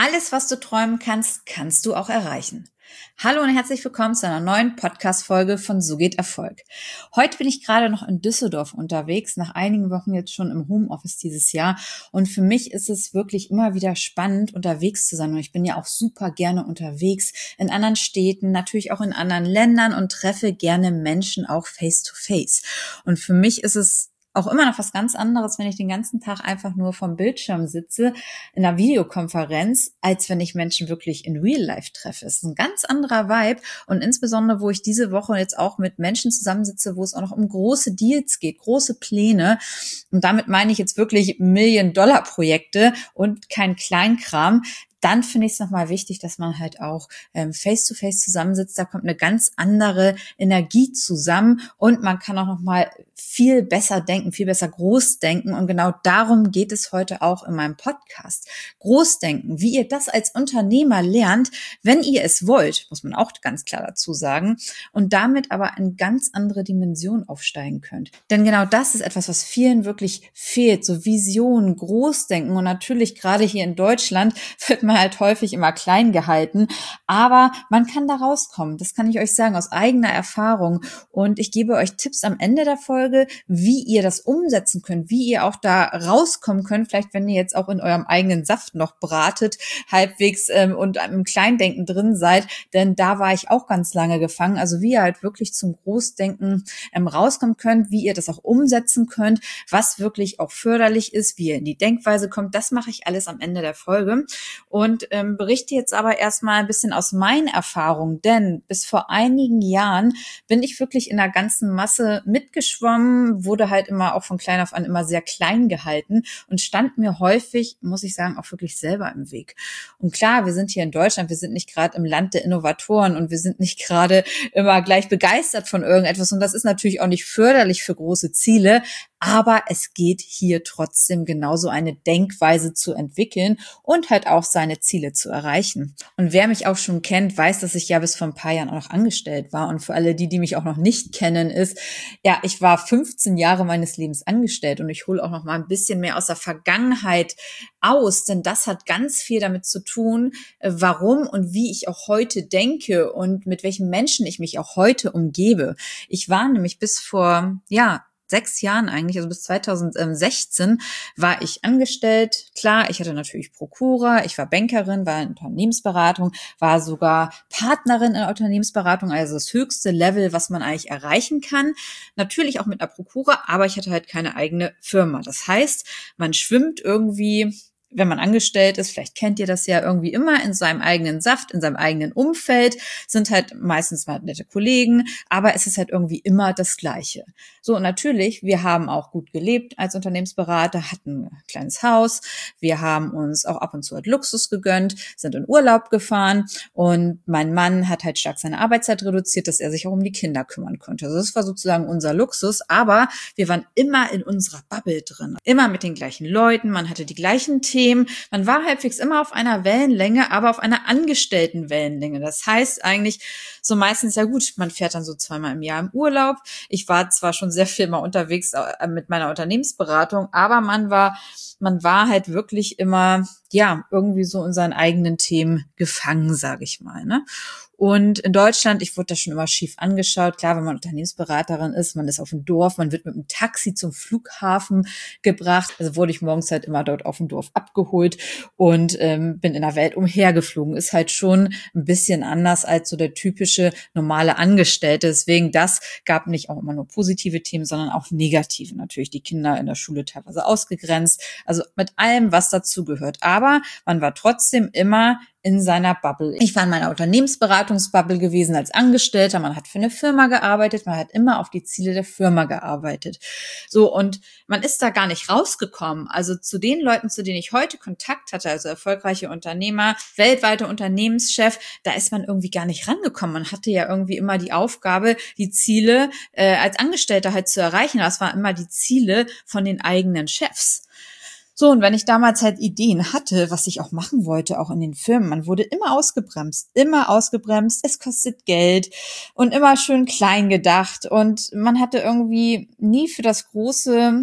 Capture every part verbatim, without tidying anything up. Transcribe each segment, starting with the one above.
Alles, was du träumen kannst, kannst du auch erreichen. Hallo und herzlich willkommen zu einer neuen Podcast-Folge von So geht Erfolg. Heute bin ich gerade noch in Düsseldorf unterwegs, nach einigen Wochen jetzt schon im Homeoffice dieses Jahr. Und für mich ist es wirklich immer wieder spannend, unterwegs zu sein. Und ich bin ja auch super gerne unterwegs in anderen Städten, natürlich auch in anderen Ländern und treffe gerne Menschen auch face to face. Und für mich ist es auch immer noch was ganz anderes, wenn ich den ganzen Tag einfach nur vom Bildschirm sitze, in einer Videokonferenz, als wenn ich Menschen wirklich in Real Life treffe. Es ist ein ganz anderer Vibe und insbesondere, wo ich diese Woche jetzt auch mit Menschen zusammensitze, wo es auch noch um große Deals geht, große Pläne. Und damit meine ich jetzt wirklich Million-Dollar-Projekte und kein Kleinkram. Dann finde ich es nochmal wichtig, dass man halt auch ähm, face-to-face zusammensitzt. Da kommt eine ganz andere Energie zusammen und man kann auch nochmal viel besser denken, viel besser groß denken. Und genau darum geht es heute auch in meinem Podcast. Großdenken, wie ihr das als Unternehmer lernt, wenn ihr es wollt, muss man auch ganz klar dazu sagen, und damit aber in ganz andere Dimensionen aufsteigen könnt. Denn genau das ist etwas, was vielen wirklich fehlt, so Visionen, Großdenken. Und natürlich gerade hier in Deutschland wird man halt häufig immer klein gehalten, aber man kann da rauskommen. Das kann ich euch sagen aus eigener Erfahrung und ich gebe euch Tipps am Ende der Folge, wie ihr das umsetzen könnt, wie ihr auch da rauskommen könnt, vielleicht wenn ihr jetzt auch in eurem eigenen Saft noch bratet, halbwegs ähm, und im Kleindenken drin seid, denn da war ich auch ganz lange gefangen, also wie ihr halt wirklich zum Großdenken ähm, rauskommen könnt, wie ihr das auch umsetzen könnt, was wirklich auch förderlich ist, wie ihr in die Denkweise kommt, das mache ich alles am Ende der Folge. Und ähm, berichte jetzt aber erstmal ein bisschen aus meinen Erfahrungen, denn bis vor einigen Jahren bin ich wirklich in der ganzen Masse mitgeschwommen, wurde halt immer auch von klein auf an immer sehr klein gehalten und stand mir häufig, muss ich sagen, auch wirklich selber im Weg. Und klar, wir sind hier in Deutschland, wir sind nicht gerade im Land der Innovatoren und wir sind nicht gerade immer gleich begeistert von irgendetwas und das ist natürlich auch nicht förderlich für große Ziele, aber es geht hier trotzdem genauso eine Denkweise zu entwickeln und halt auch seine Ziele zu erreichen. Und wer mich auch schon kennt, weiß, dass ich ja bis vor ein paar Jahren auch noch angestellt war. Und für alle die, die mich auch noch nicht kennen, ist, ja, ich war fünfzehn Jahre meines Lebens angestellt und ich hole auch noch mal ein bisschen mehr aus der Vergangenheit aus, denn das hat ganz viel damit zu tun, warum und wie ich auch heute denke und mit welchen Menschen ich mich auch heute umgebe. Ich war nämlich bis vor, ja, sechs Jahren eigentlich, also bis zweitausendsechzehn war ich angestellt. Klar, ich hatte natürlich Prokura, ich war Bankerin, war in Unternehmensberatung, war sogar Partnerin in der Unternehmensberatung, also das höchste Level, was man eigentlich erreichen kann. Natürlich auch mit einer Prokura, aber ich hatte halt keine eigene Firma. Das heißt, man schwimmt irgendwie, wenn man angestellt ist, vielleicht kennt ihr das ja irgendwie immer in seinem eigenen Saft, in seinem eigenen Umfeld, sind halt meistens mal nette Kollegen, aber es ist halt irgendwie immer das Gleiche. So, und natürlich, wir haben auch gut gelebt als Unternehmensberater, hatten ein kleines Haus, wir haben uns auch ab und zu halt Luxus gegönnt, sind in Urlaub gefahren und mein Mann hat halt stark seine Arbeitszeit reduziert, dass er sich auch um die Kinder kümmern konnte. Also das war sozusagen unser Luxus, aber wir waren immer in unserer Bubble drin, immer mit den gleichen Leuten, man hatte die gleichen Themen, man war halbwegs immer auf einer Wellenlänge, aber auf einer angestellten Wellenlänge. Das heißt eigentlich so meistens, ja gut, man fährt dann so zweimal im Jahr im Urlaub. Ich war zwar schon sehr viel mal unterwegs mit meiner Unternehmensberatung, aber man war, man war halt wirklich immer, ja, irgendwie so in seinen eigenen Themen gefangen, sage ich mal, ne? Und in Deutschland, ich wurde da schon immer schief angeschaut. Klar, wenn man Unternehmensberaterin ist, man ist auf dem Dorf, man wird mit dem Taxi zum Flughafen gebracht. Also wurde ich morgens halt immer dort auf dem Dorf abgeholt und ähm, bin in der Welt umhergeflogen. Ist halt schon ein bisschen anders als so der typische normale Angestellte. Deswegen, das gab nicht auch immer nur positive Themen, sondern auch negative. Natürlich die Kinder in der Schule teilweise ausgegrenzt. Also mit allem, was dazu gehört. Aber man war trotzdem immer in seiner Bubble. Ich war in meiner Unternehmensberatungsbubble gewesen als Angestellter. Man hat für eine Firma gearbeitet. Man hat immer auf die Ziele der Firma gearbeitet. So, und man ist da gar nicht rausgekommen. Also zu den Leuten, zu denen ich heute Kontakt hatte, also erfolgreiche Unternehmer, weltweite Unternehmenschef, da ist man irgendwie gar nicht rangekommen. Man hatte ja irgendwie immer die Aufgabe, die Ziele äh, als Angestellter halt zu erreichen. Das waren immer die Ziele von den eigenen Chefs. So, und wenn ich damals halt Ideen hatte, was ich auch machen wollte, auch in den Firmen, man wurde immer ausgebremst, immer ausgebremst, es kostet Geld und immer schön klein gedacht und man hatte irgendwie nie für das große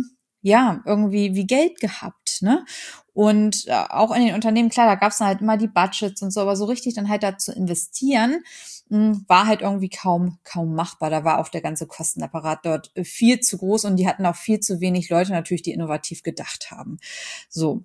ja, irgendwie wie Geld gehabt, ne? Und äh, auch in den Unternehmen, klar, da gab's dann halt immer die Budgets und so, aber so richtig dann halt da zu investieren, mh, war halt irgendwie kaum, kaum machbar. Da war auch der ganze Kostenapparat dort äh, viel zu groß und die hatten auch viel zu wenig Leute natürlich, die innovativ gedacht haben. So.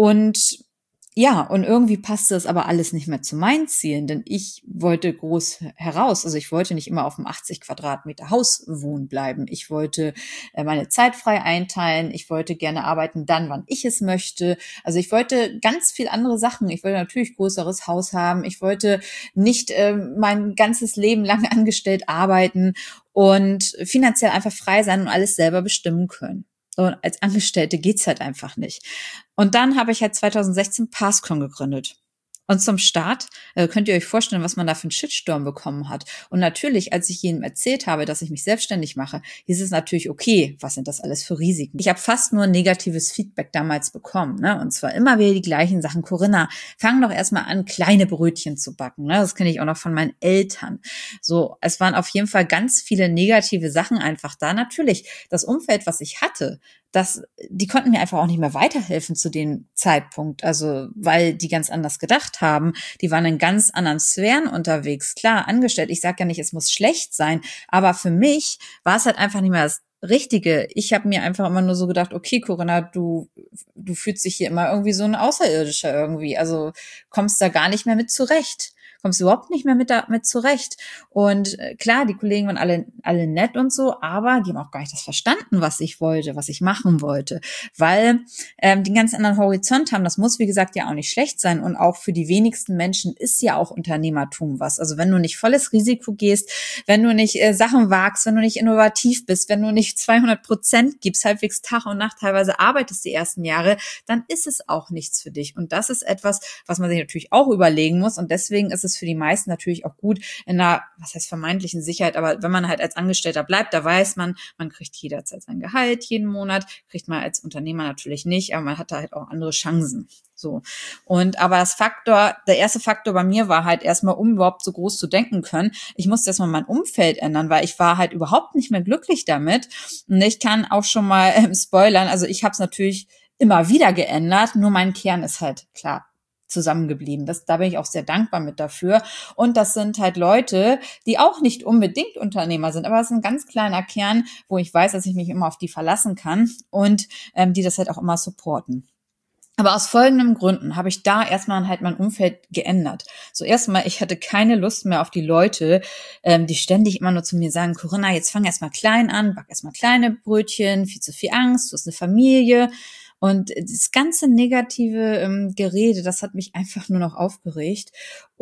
Und ja, und irgendwie passte es aber alles nicht mehr zu meinen Zielen, denn ich wollte groß heraus. Also ich wollte nicht immer auf einem achtzig Quadratmeter Haus wohnen bleiben. Ich wollte äh, meine Zeit frei einteilen. Ich wollte gerne arbeiten dann, wann ich es möchte. Also ich wollte ganz viel andere Sachen. Ich wollte natürlich größeres Haus haben. Ich wollte nicht äh, mein ganzes Leben lang angestellt arbeiten und finanziell einfach frei sein und alles selber bestimmen können. Und als Angestellte geht's halt einfach nicht. Und dann habe ich halt zwanzig sechzehn Passcon gegründet. Und zum Start äh, könnt ihr euch vorstellen, was man da für einen Shitstorm bekommen hat. Und natürlich, als ich jedem erzählt habe, dass ich mich selbstständig mache, hieß es natürlich, okay, was sind das alles für Risiken? Ich habe fast nur negatives Feedback damals bekommen, ne? Und zwar immer wieder die gleichen Sachen. Corinna, fang doch erstmal an, kleine Brötchen zu backen, ne? Das kenne ich auch noch von meinen Eltern. So, es waren auf jeden Fall ganz viele negative Sachen einfach da. Natürlich, das Umfeld, was ich hatte, das, die konnten mir einfach auch nicht mehr weiterhelfen zu dem Zeitpunkt, also weil die ganz anders gedacht haben. Die waren in ganz anderen Sphären unterwegs, klar, angestellt. Ich sage ja nicht, es muss schlecht sein, aber für mich war es halt einfach nicht mehr das Richtige. Ich habe mir einfach immer nur so gedacht, okay, Corinna, du du fühlst dich hier immer irgendwie so ein Außerirdischer irgendwie, also kommst da gar nicht mehr mit zurecht. Kommst überhaupt nicht mehr mit damit zurecht. Und äh, klar, die Kollegen waren alle alle nett und so, aber die haben auch gar nicht das verstanden, was ich wollte, was ich machen wollte, weil ähm, die einen ganz anderen Horizont haben. Das muss, wie gesagt, ja auch nicht schlecht sein. Und auch für die wenigsten Menschen ist ja auch Unternehmertum was. Also wenn du nicht volles Risiko gehst, wenn du nicht äh, Sachen wagst, wenn du nicht innovativ bist, wenn du nicht zweihundert Prozent gibst, halbwegs Tag und Nacht teilweise arbeitest die ersten Jahre, dann ist es auch nichts für dich. Und das ist etwas, was man sich natürlich auch überlegen muss. Und deswegen ist es für die meisten natürlich auch gut in einer, was heißt vermeintlichen Sicherheit, aber wenn man halt als Angestellter bleibt, da weiß man, man kriegt jederzeit sein Gehalt jeden Monat, kriegt man als Unternehmer natürlich nicht, aber man hat da halt auch andere Chancen. So. Und aber das Faktor, der erste Faktor bei mir war halt erstmal, um überhaupt so groß zu denken können, ich musste erstmal mein Umfeld ändern, weil ich war halt überhaupt nicht mehr glücklich damit. Und ich kann auch schon mal ähm, spoilern, also ich habe es natürlich immer wieder geändert, nur mein Kern ist halt klar zusammengeblieben. Das, da bin ich auch sehr dankbar mit dafür. Und das sind halt Leute, die auch nicht unbedingt Unternehmer sind, aber es ist ein ganz kleiner Kern, wo ich weiß, dass ich mich immer auf die verlassen kann und ähm, die das halt auch immer supporten. Aber aus folgenden Gründen habe ich da erstmal halt mein Umfeld geändert. So erstmal, ich hatte keine Lust mehr auf die Leute, ähm, die ständig immer nur zu mir sagen, Corinna, jetzt fang erstmal klein an, back erstmal kleine Brötchen, viel zu viel Angst, du hast eine Familie. Und das ganze negative ähm, Gerede, das hat mich einfach nur noch aufgeregt.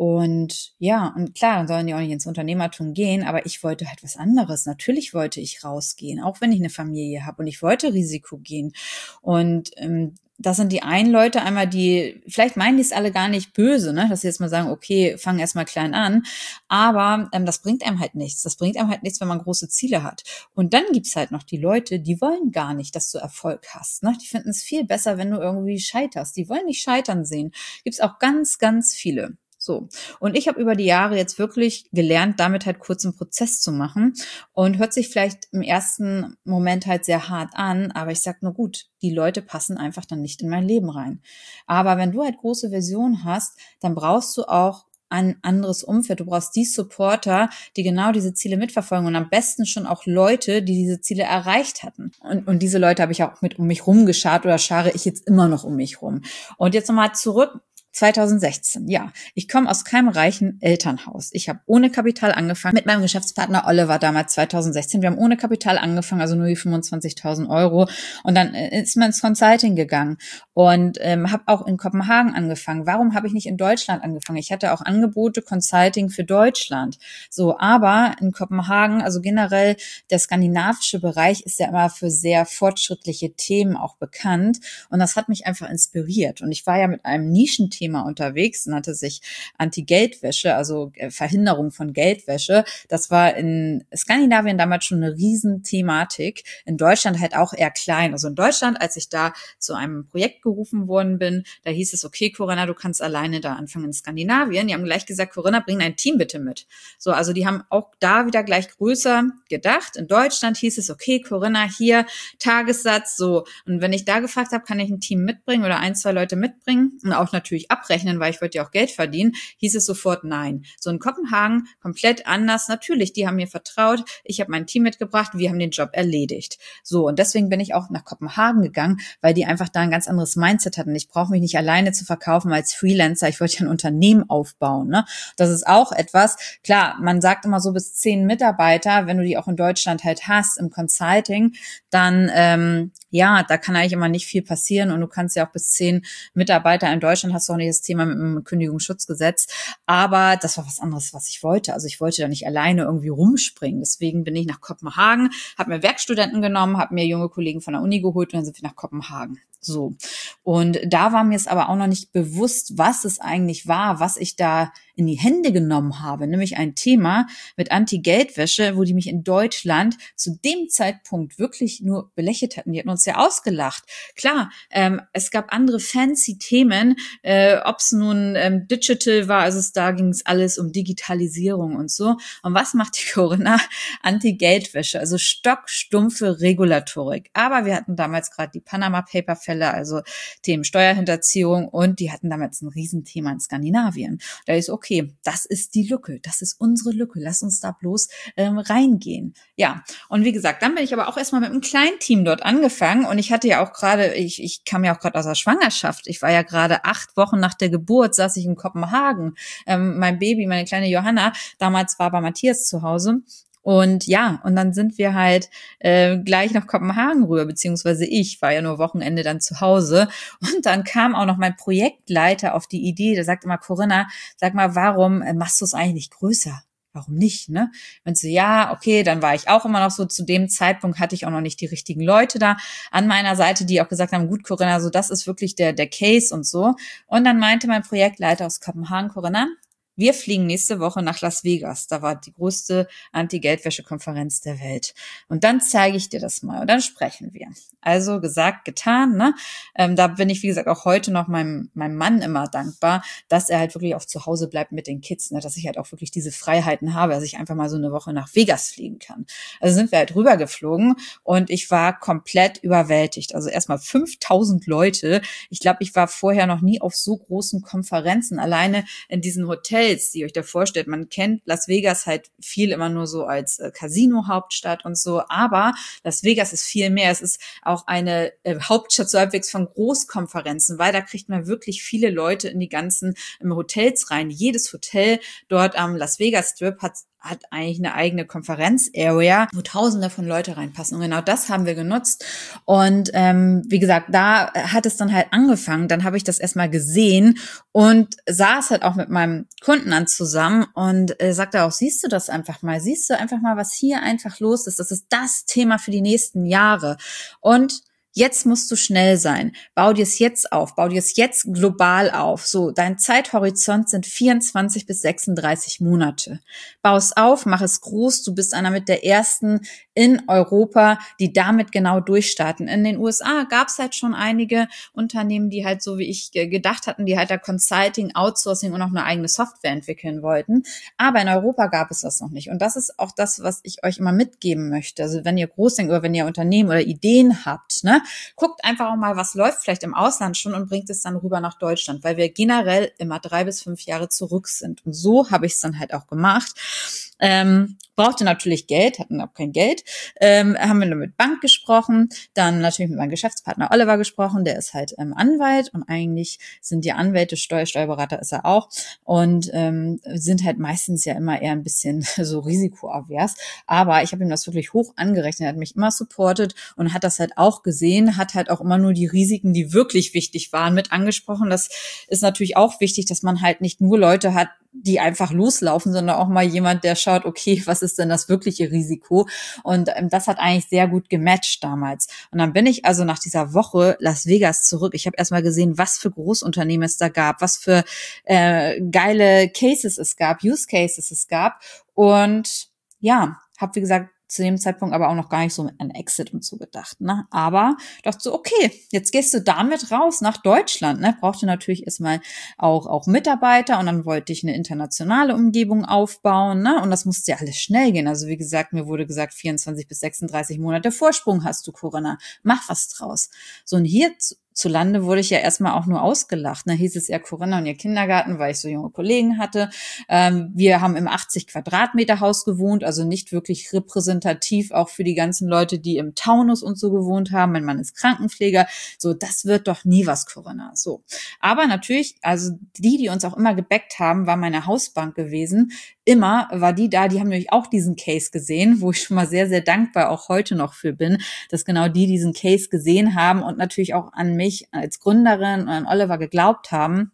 Und ja, und klar, dann sollen die auch nicht ins Unternehmertum gehen, aber ich wollte halt was anderes. Natürlich wollte ich rausgehen, auch wenn ich eine Familie habe und ich wollte Risiko gehen. Und ähm, das sind die einen Leute, einmal die, vielleicht meinen die es alle gar nicht böse, ne, dass sie jetzt mal sagen, okay, fang erst mal klein an, aber ähm, das bringt einem halt nichts. Das bringt einem halt nichts, wenn man große Ziele hat. Und dann gibt's halt noch die Leute, die wollen gar nicht, dass du Erfolg hast, ne? Die finden es viel besser, wenn du irgendwie scheiterst. Die wollen nicht scheitern sehen. Gibt's auch ganz, ganz viele. So. Und ich habe über die Jahre jetzt wirklich gelernt, damit halt kurz einen Prozess zu machen und hört sich vielleicht im ersten Moment halt sehr hart an, aber ich sag nur gut, die Leute passen einfach dann nicht in mein Leben rein. Aber wenn du halt große Visionen hast, dann brauchst du auch ein anderes Umfeld. Du brauchst die Supporter, die genau diese Ziele mitverfolgen und am besten schon auch Leute, die diese Ziele erreicht hatten. Und, und diese Leute habe ich auch mit um mich rumgeschart oder schare ich jetzt immer noch um mich rum. Und jetzt nochmal zurück. zwanzig sechzehn, ja. Ich komme aus keinem reichen Elternhaus. Ich habe ohne Kapital angefangen mit meinem Geschäftspartner Oliver damals zwanzig sechzehn. Wir haben ohne Kapital angefangen, also nur die fünfundzwanzigtausend Euro. Und dann ist man ins Consulting gegangen und ähm, habe auch in Kopenhagen angefangen. Warum habe ich nicht in Deutschland angefangen? Ich hatte auch Angebote Consulting für Deutschland. So, aber in Kopenhagen, also generell der skandinavische Bereich ist ja immer für sehr fortschrittliche Themen auch bekannt. Und das hat mich einfach inspiriert. Und ich war ja mit einem Nischenthema Thema unterwegs, nannte sich Anti-Geldwäsche, also Verhinderung von Geldwäsche. Das war in Skandinavien damals schon eine Riesenthematik, in Deutschland halt auch eher klein. Also in Deutschland, als ich da zu einem Projekt gerufen worden bin, da hieß es, okay, Corinna, du kannst alleine da anfangen in Skandinavien. Die haben gleich gesagt, Corinna, bring dein Team bitte mit. So, also die haben auch da wieder gleich größer gedacht. In Deutschland hieß es, okay, Corinna, hier Tagessatz, so. Und wenn ich da gefragt habe, kann ich ein Team mitbringen oder ein, zwei Leute mitbringen und auch natürlich abrechnen, weil ich wollte ja auch Geld verdienen, hieß es sofort nein. So in Kopenhagen komplett anders. Natürlich, die haben mir vertraut. Ich habe mein Team mitgebracht. Wir haben den Job erledigt. So, und deswegen bin ich auch nach Kopenhagen gegangen, weil die einfach da ein ganz anderes Mindset hatten. Ich brauche mich nicht alleine zu verkaufen als Freelancer. Ich wollte ja ein Unternehmen aufbauen. Ne? Das ist auch etwas, klar, man sagt immer so bis zehn Mitarbeiter, wenn du die auch in Deutschland halt hast im Consulting, dann ähm, ja, da kann eigentlich immer nicht viel passieren und du kannst ja auch bis zehn Mitarbeiter in Deutschland, hast du auch nicht das Thema mit dem Kündigungsschutzgesetz, aber das war was anderes, was ich wollte. Also ich wollte da nicht alleine irgendwie rumspringen. Deswegen bin ich nach Kopenhagen, habe mir Werkstudenten genommen, habe mir junge Kollegen von der Uni geholt und dann sind wir nach Kopenhagen. So. Und da war mir es aber auch noch nicht bewusst, was es eigentlich war, was ich da in die Hände genommen habe, nämlich ein Thema mit Anti-Geldwäsche, wo die mich in Deutschland zu dem Zeitpunkt wirklich nur belächelt hatten. Die hatten uns ja ausgelacht. Klar, ähm, es gab andere fancy Themen, äh, ob es nun ähm, digital war, also es, da ging es alles um Digitalisierung und so. Und was macht die Corinna? Anti-Geldwäsche, also stockstumpfe Regulatorik. Aber wir hatten damals gerade die Panama-Paper-Fälle, also Themen Steuerhinterziehung, und die hatten damals ein Riesenthema in Skandinavien. Da ist okay, das ist die Lücke, das ist unsere Lücke, lass uns da bloß ähm, reingehen. Ja, und wie gesagt, dann bin ich aber auch erstmal mit einem kleinen Team dort angefangen und ich hatte ja auch gerade, ich, ich kam ja auch gerade aus der Schwangerschaft, ich war ja gerade acht Wochen nach der Geburt, saß ich in Kopenhagen, ähm, mein Baby, meine kleine Johanna, damals war bei Matthias zu Hause. Und ja, und dann sind wir halt äh, gleich nach Kopenhagen rüber, beziehungsweise ich war ja nur Wochenende dann zu Hause. Und dann kam auch noch mein Projektleiter auf die Idee, der sagte mal, Corinna, sag mal, warum äh, machst du es eigentlich nicht größer? Warum nicht, ne? Wenn so, ja, okay, dann war ich auch immer noch so, zu dem Zeitpunkt hatte ich auch noch nicht die richtigen Leute da an meiner Seite, die auch gesagt haben, gut, Corinna, so das ist wirklich der der Case und so. Und dann meinte mein Projektleiter aus Kopenhagen, Corinna, wir fliegen nächste Woche nach Las Vegas. Da war die größte Anti-Geldwäsche-Konferenz der Welt. Und dann zeige ich dir das mal und dann sprechen wir. Also gesagt, getan, ne? Ähm, da bin ich, wie gesagt, auch heute noch meinem, meinem Mann immer dankbar, dass er halt wirklich auch zu Hause bleibt mit den Kids, ne? Dass ich halt auch wirklich diese Freiheiten habe, dass ich einfach mal so eine Woche nach Vegas fliegen kann. Also sind wir halt rübergeflogen und ich war komplett überwältigt. Also erstmal fünftausend Leute. Ich glaube, ich war vorher noch nie auf so großen Konferenzen, alleine in diesen Hotels, die ihr euch da vorstellt. Man kennt Las Vegas halt viel immer nur so als äh, Casino-Hauptstadt und so, aber Las Vegas ist viel mehr. Es ist auch eine äh, Hauptstadt so halbwegs von Großkonferenzen, weil da kriegt man wirklich viele Leute in die ganzen ähm, Hotels rein. Jedes Hotel dort am Las Vegas Strip hat hat eigentlich eine eigene Konferenz-Area, wo Tausende von Leute reinpassen. Und genau das haben wir genutzt. Und ähm, wie gesagt, da hat es dann halt angefangen. Dann habe ich das erstmal gesehen und saß halt auch mit meinem Kunden an zusammen und äh, sagte auch, siehst du das einfach mal? Siehst du einfach mal, was hier einfach los ist? Das ist das Thema für die nächsten Jahre. Und jetzt musst du schnell sein. Bau dir es jetzt auf. Bau dir es jetzt global auf. So, dein Zeithorizont sind vierundzwanzig bis sechsunddreißig Monate. Bau es auf, mach es groß. Du bist einer mit der ersten in Europa, die damit genau durchstarten. In den U S A gab es halt schon einige Unternehmen, die halt so wie ich gedacht hatten, die halt da Consulting, Outsourcing und auch eine eigene Software entwickeln wollten. Aber in Europa gab es das noch nicht. Und das ist auch das, was ich euch immer mitgeben möchte. Also wenn ihr groß denkt oder wenn ihr Unternehmen oder Ideen habt, ne, guckt einfach auch mal, was läuft vielleicht im Ausland schon und bringt es dann rüber nach Deutschland, weil wir generell immer drei bis fünf Jahre zurück sind. Und so habe ich es dann halt auch gemacht. Ähm, brauchte natürlich Geld, hatten auch kein Geld, ähm, haben wir dann mit Bank gesprochen, dann natürlich mit meinem Geschäftspartner Oliver gesprochen, der ist halt ähm, Anwalt und eigentlich sind die Anwälte, Steuer, Steuerberater ist er auch und ähm, sind halt meistens ja immer eher ein bisschen so risikoavers, aber ich habe ihm das wirklich hoch angerechnet, er hat mich immer supportet und hat das halt auch gesehen, hat halt auch immer nur die Risiken, die wirklich wichtig waren, mit angesprochen. Das ist natürlich auch wichtig, dass man halt nicht nur Leute hat, die einfach loslaufen, sondern auch mal jemand, der schaut, okay, was ist denn das wirkliche Risiko? Und ähm, das hat eigentlich sehr gut gematcht damals. Und dann bin ich also nach dieser Woche Las Vegas zurück. Ich habe erstmal gesehen, was für Großunternehmen es da gab, was für äh, geile Cases es gab, Use Cases es gab. Und ja, habe wie gesagt zu dem Zeitpunkt aber auch noch gar nicht so an Exit und so gedacht, ne? Aber dachte so, okay, jetzt gehst du damit raus nach Deutschland, ne? Brauchte natürlich erstmal auch, auch Mitarbeiter und dann wollte ich eine internationale Umgebung aufbauen, ne? Und das musste ja alles schnell gehen. Also wie gesagt, mir wurde gesagt, vierundzwanzig bis sechsunddreißig Monate Vorsprung hast du, Corinna. Mach was draus. So, und hier zu Lande wurde ich ja erstmal auch nur ausgelacht. Da hieß es ja Corinna und ihr Kindergarten, weil ich so junge Kollegen hatte. Ähm, wir haben im achtzig Quadratmeter Haus gewohnt, also nicht wirklich repräsentativ auch für die ganzen Leute, die im Taunus und so gewohnt haben. Mein Mann ist Krankenpfleger. So, das wird doch nie was, Corinna. So. Aber natürlich, also die, die uns auch immer gebackt haben, war meine Hausbank gewesen. Immer war die da, die haben nämlich auch diesen Case gesehen, wo ich schon mal sehr, sehr dankbar auch heute noch für bin, dass genau die diesen Case gesehen haben und natürlich auch an mich als Gründerin und an Oliver geglaubt haben.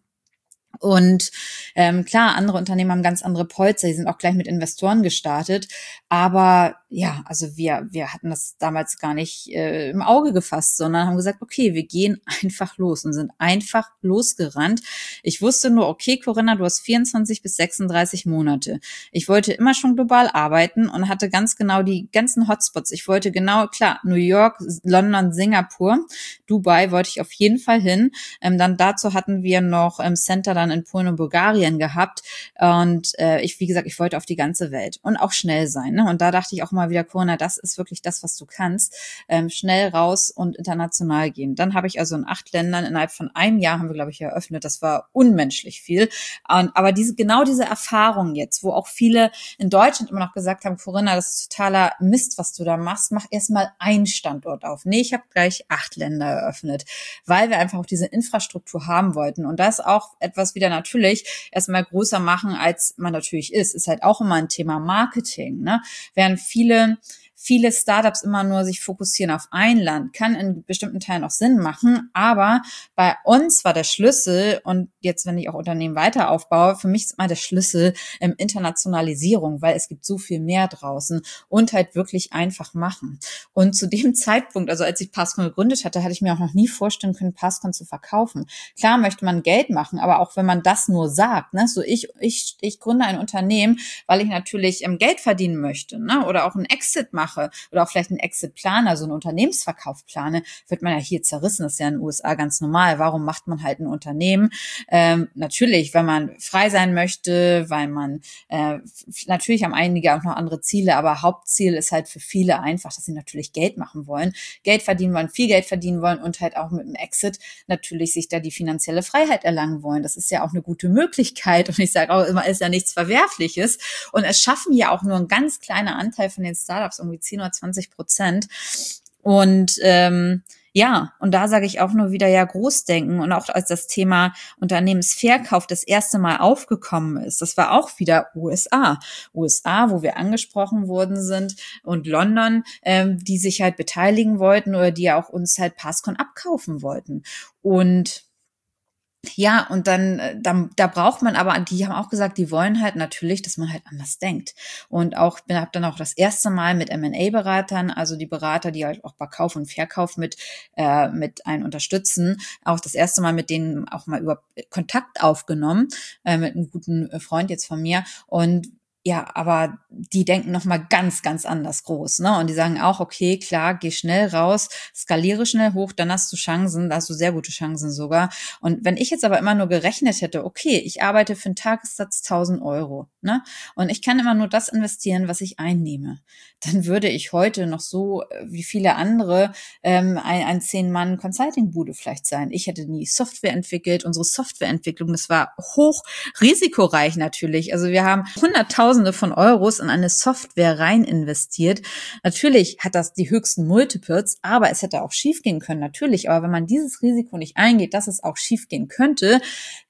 Und ähm, klar, andere Unternehmen haben ganz andere Polster, die sind auch gleich mit Investoren gestartet, aber ja, also wir wir hatten das damals gar nicht äh, im Auge gefasst, sondern haben gesagt, okay, wir gehen einfach los und sind einfach losgerannt. Ich wusste nur, okay, Corinna, du hast vierundzwanzig bis sechsunddreißig Monate. Ich wollte immer schon global arbeiten und hatte ganz genau die ganzen Hotspots. Ich wollte genau, klar, New York, London, Singapur, Dubai wollte ich auf jeden Fall hin. Ähm, dann dazu hatten wir noch im Center dann in Polen und Bulgarien gehabt und äh, ich, wie gesagt, ich wollte auf die ganze Welt und auch schnell sein, ne? Und da dachte ich auch mal wieder, Corinna, das ist wirklich das, was du kannst, ähm, schnell raus und international gehen. Dann habe ich also in acht Ländern innerhalb von einem Jahr haben wir, glaube ich, eröffnet. Das war unmenschlich viel. Und, aber diese genau diese Erfahrung jetzt, wo auch viele in Deutschland immer noch gesagt haben, Corinna, das ist totaler Mist, was du da machst, mach erstmal einen Standort auf. Nee, ich habe gleich acht Länder eröffnet, weil wir einfach auch diese Infrastruktur haben wollten. Und das auch etwas wieder natürlich erstmal größer machen, als man natürlich ist. Ist halt auch immer ein Thema Marketing, ne? Während viele viele Startups immer nur sich fokussieren auf ein Land, kann in bestimmten Teilen auch Sinn machen, aber bei uns war der Schlüssel, und jetzt, wenn ich auch Unternehmen weiter aufbaue, für mich ist immer der Schlüssel ähm, Internationalisierung, weil es gibt so viel mehr draußen und halt wirklich einfach machen. Und zu dem Zeitpunkt, also als ich Passcon gegründet hatte, hatte ich mir auch noch nie vorstellen können, Passcon zu verkaufen. Klar möchte man Geld machen, aber auch wenn man das nur sagt, ne, so ich ich ich gründe ein Unternehmen, weil ich natürlich ähm, Geld verdienen möchte, ne, oder auch einen Exit mache oder auch vielleicht einen Exit-Plan, also einen Unternehmensverkauf plane, wird man ja hier zerrissen. Das ist ja in den U S A ganz normal. Warum macht man halt ein Unternehmen? Ähm, natürlich, weil man frei sein möchte, weil man äh, natürlich haben einige auch noch andere Ziele, aber Hauptziel ist halt für viele einfach, dass sie natürlich Geld machen wollen, Geld verdienen wollen, viel Geld verdienen wollen und halt auch mit dem Exit natürlich sich da die finanzielle Freiheit erlangen wollen. Das ist ja auch eine gute Möglichkeit und ich sage auch immer, ist ja nichts Verwerfliches und es schaffen ja auch nur ein ganz kleiner Anteil von den Startups, irgendwie zehn oder zwanzig Prozent. Und ähm, ja, und da sage ich auch nur wieder, ja, Großdenken. Und auch als das Thema Unternehmensverkauf das erste Mal aufgekommen ist, das war auch wieder U S A. U S A, wo wir angesprochen worden sind, und London, ähm, die sich halt beteiligen wollten oder die ja auch uns halt Passcon abkaufen wollten. Und ja, und dann, dann, da braucht man aber, die haben auch gesagt, die wollen halt natürlich, dass man halt anders denkt. Und auch, bin habe dann auch das erste Mal mit M and A-Beratern, also die Berater, die halt auch bei Kauf und Verkauf mit, äh, mit einen unterstützen, auch das erste Mal mit denen auch mal über Kontakt aufgenommen, äh, mit einem guten Freund jetzt von mir. Und ja, aber die denken noch mal ganz, ganz anders groß, ne? Und die sagen auch, okay, klar, geh schnell raus, skaliere schnell hoch, dann hast du Chancen, da hast du sehr gute Chancen sogar. Und wenn ich jetzt aber immer nur gerechnet hätte, okay, ich arbeite für einen Tagessatz tausend Euro, ne? Und ich kann immer nur das investieren, was ich einnehme, dann würde ich heute noch so wie viele andere ähm, ein, ein Zehn-Mann-Consulting-Bude vielleicht sein. Ich hätte nie Software entwickelt. Unsere Softwareentwicklung, das war hoch risikoreich natürlich. Also wir haben Hunderttausende von Euros in eine Software rein investiert. Natürlich hat das die höchsten Multiples, aber es hätte auch schiefgehen können, natürlich. Aber wenn man dieses Risiko nicht eingeht, dass es auch schiefgehen könnte,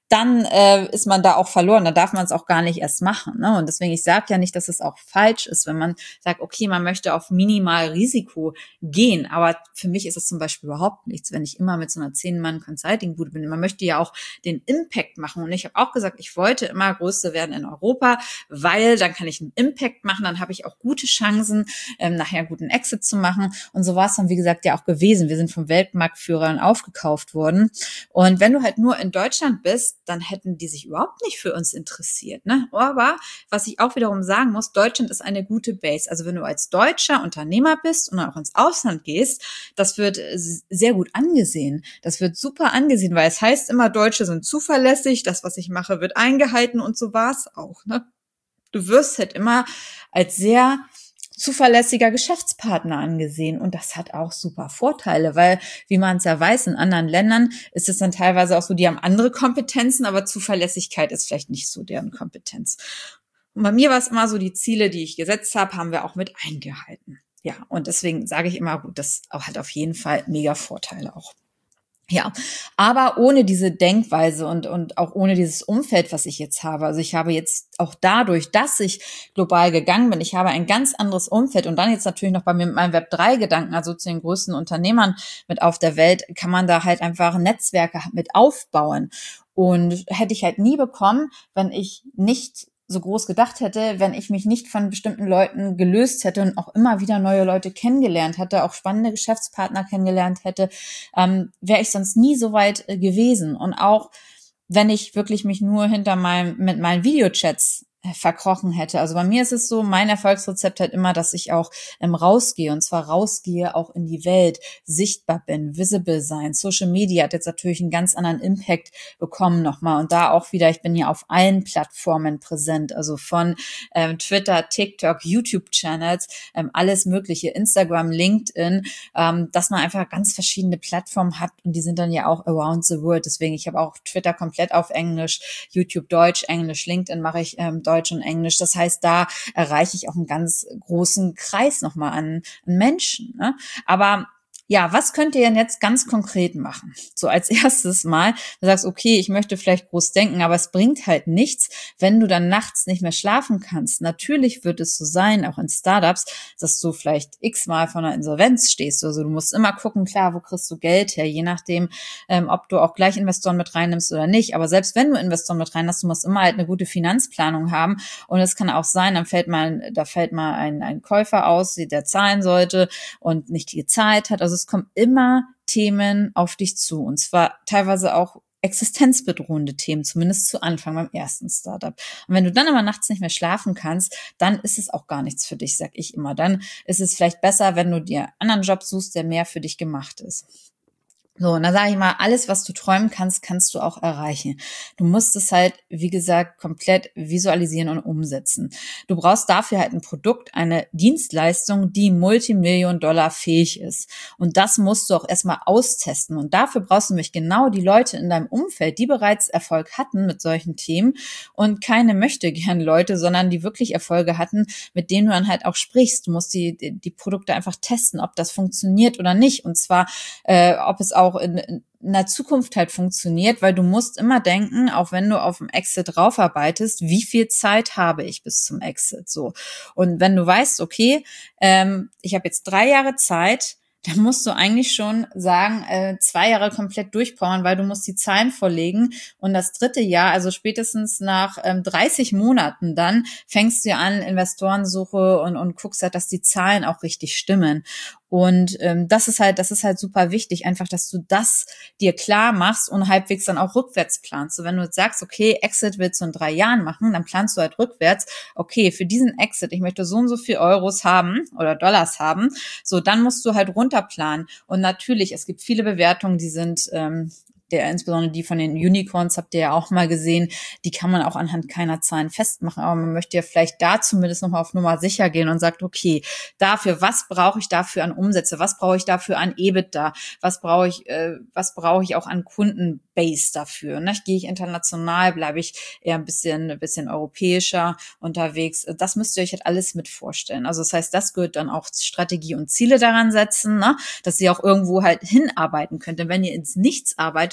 dann äh, ist man da auch verloren. Da darf man es auch gar nicht erst machen. Ne? Und deswegen, ich sage ja nicht, dass es auch falsch ist, wenn man sagt, okay, man möchte auf minimal Risiko gehen. Aber für mich ist es zum Beispiel überhaupt nichts, wenn ich immer mit so einer zehn-Mann-Consulting-Bude bin. Man möchte ja auch den Impact machen. Und ich habe auch gesagt, ich wollte immer Größte werden in Europa, weil dann kann ich einen Impact machen, dann habe ich auch gute Chancen, ähm, nachher einen guten Exit zu machen. Und so war es dann, wie gesagt, ja auch gewesen. Wir sind vom Weltmarktführern aufgekauft worden. Und wenn du halt nur in Deutschland bist, dann hätten die sich überhaupt nicht für uns interessiert. Ne? Aber was ich auch wiederum sagen muss, Deutschland ist eine gute Base. Also wenn du als deutscher Unternehmer bist und dann auch ins Ausland gehst, das wird sehr gut angesehen. Das wird super angesehen, weil es heißt immer, Deutsche sind zuverlässig, das, was ich mache, wird eingehalten und so war es auch. Ne? Du wirst halt immer als sehr zuverlässiger Geschäftspartner angesehen und das hat auch super Vorteile, weil, wie man es ja weiß, in anderen Ländern ist es dann teilweise auch so, die haben andere Kompetenzen, aber Zuverlässigkeit ist vielleicht nicht so deren Kompetenz. Und bei mir war es immer so, die Ziele, die ich gesetzt habe, haben wir auch mit eingehalten. Ja, und deswegen sage ich immer, gut, das hat auf jeden Fall mega Vorteile auch. Ja, aber ohne diese Denkweise und, und auch ohne dieses Umfeld, was ich jetzt habe. Also ich habe jetzt auch dadurch, dass ich global gegangen bin, ich habe ein ganz anderes Umfeld und dann jetzt natürlich noch bei mir mit meinem Web drei Gedanken, also zu den größten Unternehmern mit auf der Welt, kann man da halt einfach Netzwerke mit aufbauen. Und hätte ich halt nie bekommen, wenn ich nicht so groß gedacht hätte, wenn ich mich nicht von bestimmten Leuten gelöst hätte und auch immer wieder neue Leute kennengelernt hätte, auch spannende Geschäftspartner kennengelernt hätte, ähm, wäre ich sonst nie so weit äh, gewesen. Und auch wenn ich wirklich mich nur hinter meinem, mit meinen Videochats verkrochen hätte. Also bei mir ist es so, mein Erfolgsrezept halt immer, dass ich auch ähm, rausgehe und zwar rausgehe auch in die Welt, sichtbar bin, visible sein. Social Media hat jetzt natürlich einen ganz anderen Impact bekommen nochmal und da auch wieder, ich bin ja auf allen Plattformen präsent, also von ähm, Twitter, TikTok, YouTube-Channels, ähm, alles mögliche, Instagram, LinkedIn, ähm, dass man einfach ganz verschiedene Plattformen hat und die sind dann ja auch around the world. Deswegen, ich habe auch Twitter komplett auf Englisch, YouTube Deutsch, Englisch, LinkedIn mache ich ähm, Deutsch und Englisch. Das heißt, da erreiche ich auch einen ganz großen Kreis nochmal an, an Menschen. Ne? Aber ja, was könnt ihr denn jetzt ganz konkret machen? So als erstes Mal, du sagst, okay, ich möchte vielleicht groß denken, aber es bringt halt nichts, wenn du dann nachts nicht mehr schlafen kannst. Natürlich wird es so sein, auch in Startups, dass du vielleicht x-mal vor einer Insolvenz stehst. Also du musst immer gucken, klar, wo kriegst du Geld her, je nachdem, ähm, ob du auch gleich Investoren mit reinnimmst oder nicht. Aber selbst wenn du Investoren mit rein hast, du musst immer halt eine gute Finanzplanung haben. Und es kann auch sein, dann fällt mal, da fällt mal ein, ein Käufer aus, der zahlen sollte und nicht gezahlt hat. Also es kommen immer Themen auf dich zu und zwar teilweise auch existenzbedrohende Themen, zumindest zu Anfang beim ersten Startup. Und wenn du dann aber nachts nicht mehr schlafen kannst, dann ist es auch gar nichts für dich, sag ich immer. Dann ist es vielleicht besser, wenn du dir einen anderen Job suchst, der mehr für dich gemacht ist. So, und dann sage ich mal, alles, was du träumen kannst, kannst du auch erreichen. Du musst es halt, wie gesagt, komplett visualisieren und umsetzen. Du brauchst dafür halt ein Produkt, eine Dienstleistung, die Multimillion Dollar fähig ist. Und das musst du auch erstmal austesten. Und dafür brauchst du nämlich genau die Leute in deinem Umfeld, die bereits Erfolg hatten mit solchen Themen und keine möchtegern Leute, sondern die wirklich Erfolge hatten, mit denen du dann halt auch sprichst. Du musst die, die, die Produkte einfach testen, ob das funktioniert oder nicht. Und zwar, äh, ob es auch auch in, in der Zukunft halt funktioniert, weil du musst immer denken, auch wenn du auf dem Exit draufarbeitest, wie viel Zeit habe ich bis zum Exit, so. Und wenn du weißt, okay, ähm, ich habe jetzt drei Jahre Zeit, dann musst du eigentlich schon sagen, äh, zwei Jahre komplett durchpowern, weil du musst die Zahlen vorlegen und das dritte Jahr, also spätestens nach ähm, dreißig Monaten dann, fängst du an, Investorensuche und, und guckst halt, dass die Zahlen auch richtig stimmen. Und ähm, das ist halt, das ist halt super wichtig, einfach, dass du das dir klar machst und halbwegs dann auch rückwärts planst. So, wenn du jetzt sagst, okay, Exit willst du in drei Jahren machen, dann planst du halt rückwärts, okay, für diesen Exit, ich möchte so und so viel Euros haben oder Dollars haben, so, dann musst du halt runterplanen. Und natürlich, es gibt viele Bewertungen, die sind ähm, der, insbesondere die von den Unicorns, habt ihr ja auch mal gesehen, die kann man auch anhand keiner Zahlen festmachen, aber man möchte ja vielleicht da zumindest nochmal auf Nummer sicher gehen und sagt, okay, dafür, was brauche ich dafür an Umsätze, was brauche ich dafür an EBITDA, was brauche ich, äh, was brauche ich auch an Kundenbase dafür, ne? Gehe ich international, bleibe ich eher ein bisschen, ein bisschen europäischer unterwegs, das müsst ihr euch halt alles mit vorstellen, also das heißt, das gehört dann auch Strategie und Ziele daran setzen, ne? Dass ihr auch irgendwo halt hinarbeiten könnt, denn wenn ihr ins Nichts arbeitet,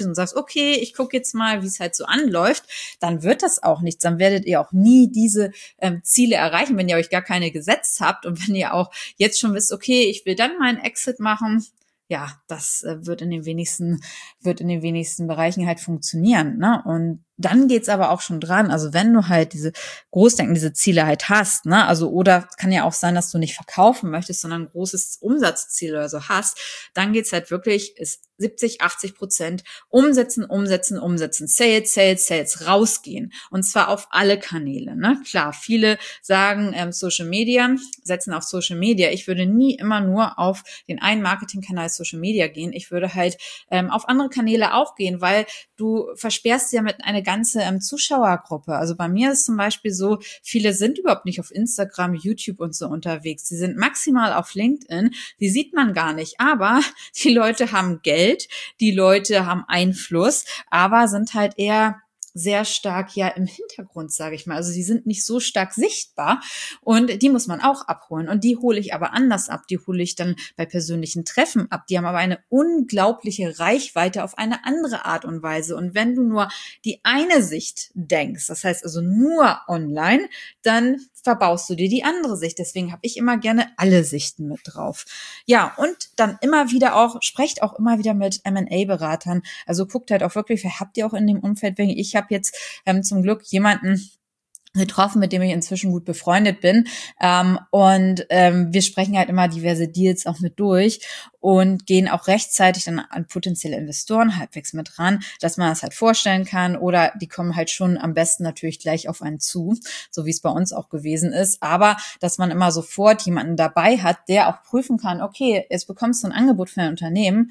arbeitest und sagst, okay, ich gucke jetzt mal, wie es halt so anläuft, dann wird das auch nichts. Dann werdet ihr auch nie diese ähm, Ziele erreichen, wenn ihr euch gar keine gesetzt habt und wenn ihr auch jetzt schon wisst, okay, ich will dann mal einen Exit machen. Ja, das äh, wird in den wenigsten, wird in den wenigsten Bereichen halt funktionieren, ne? Und dann geht's aber auch schon dran. Also wenn du halt diese Großdenken, diese Ziele halt hast, ne? Also oder kann ja auch sein, dass du nicht verkaufen möchtest, sondern ein großes Umsatzziel oder so hast, dann geht's halt wirklich, ist siebzig, achtzig Prozent umsetzen, umsetzen, umsetzen, Sales, Sales, Sales, rausgehen. Und zwar auf alle Kanäle, ne? Klar, viele sagen ähm, Social Media, setzen auf Social Media. Ich würde nie immer nur auf den einen Marketingkanal Social Media gehen. Ich würde halt ähm, auf andere Kanäle auch gehen, weil du versperrst ja mit einer ganze ähm, Zuschauergruppe. Also bei mir ist zum Beispiel so, viele sind überhaupt nicht auf Instagram, YouTube und so unterwegs. Die sind maximal auf LinkedIn. Die sieht man gar nicht. Aber die Leute haben Geld, die Leute haben Einfluss, aber sind halt eher sehr stark ja im Hintergrund, sage ich mal. Also die sind nicht so stark sichtbar und die muss man auch abholen. Und die hole ich aber anders ab. Die hole ich dann bei persönlichen Treffen ab. Die haben aber eine unglaubliche Reichweite auf eine andere Art und Weise. Und wenn du nur die eine Sicht denkst, das heißt also nur online, dann verbaust du dir die andere Sicht. Deswegen habe ich immer gerne alle Sichten mit drauf. Ja, und dann immer wieder auch, sprecht auch immer wieder mit M und A-Beratern. Also guckt halt auch wirklich, wer habt ihr auch in dem Umfeld? Ich habe jetzt ähm, zum Glück jemanden getroffen, mit dem ich inzwischen gut befreundet bin. Ähm, und ähm, wir sprechen halt immer diverse Deals auch mit durch und gehen auch rechtzeitig dann an potenzielle Investoren halbwegs mit ran, dass man das halt vorstellen kann. Oder die kommen halt schon am besten natürlich gleich auf einen zu, so wie es bei uns auch gewesen ist. Aber dass man immer sofort jemanden dabei hat, der auch prüfen kann, okay, jetzt bekommst du ein Angebot für ein Unternehmen,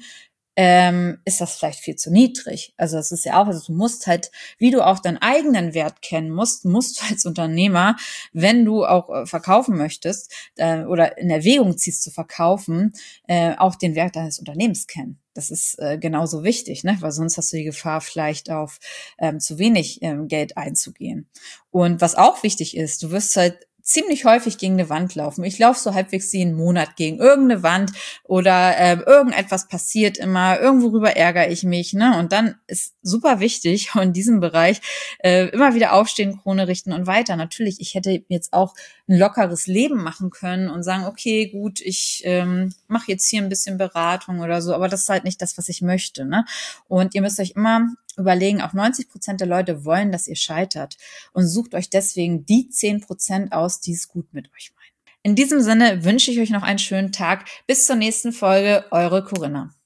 ähm, ist das vielleicht viel zu niedrig. Also das ist ja auch, also du musst halt, wie du auch deinen eigenen Wert kennen musst, musst du als Unternehmer, wenn du auch äh, verkaufen möchtest äh, oder in Erwägung ziehst zu verkaufen, äh, auch den Wert deines Unternehmens kennen. Das ist äh, genauso wichtig, ne? Weil sonst hast du die Gefahr, vielleicht auf ähm, zu wenig ähm, Geld einzugehen. Und was auch wichtig ist, du wirst halt ziemlich häufig gegen eine Wand laufen. Ich laufe so halbwegs jeden Monat gegen irgendeine Wand oder äh, irgendetwas passiert immer, irgendworüber ärgere ich mich, ne? Und dann ist super wichtig in diesem Bereich äh, immer wieder aufstehen, Krone richten und weiter. Natürlich, ich hätte jetzt auch ein lockeres Leben machen können und sagen, okay, gut, ich ähm, mache jetzt hier ein bisschen Beratung oder so, aber das ist halt nicht das, was ich möchte, ne? Und ihr müsst euch immer überlegen, auch neunzig Prozent der Leute wollen, dass ihr scheitert und sucht euch deswegen die zehn Prozent aus, die es gut mit euch meinen. In diesem Sinne wünsche ich euch noch einen schönen Tag. Bis zur nächsten Folge, eure Corinna.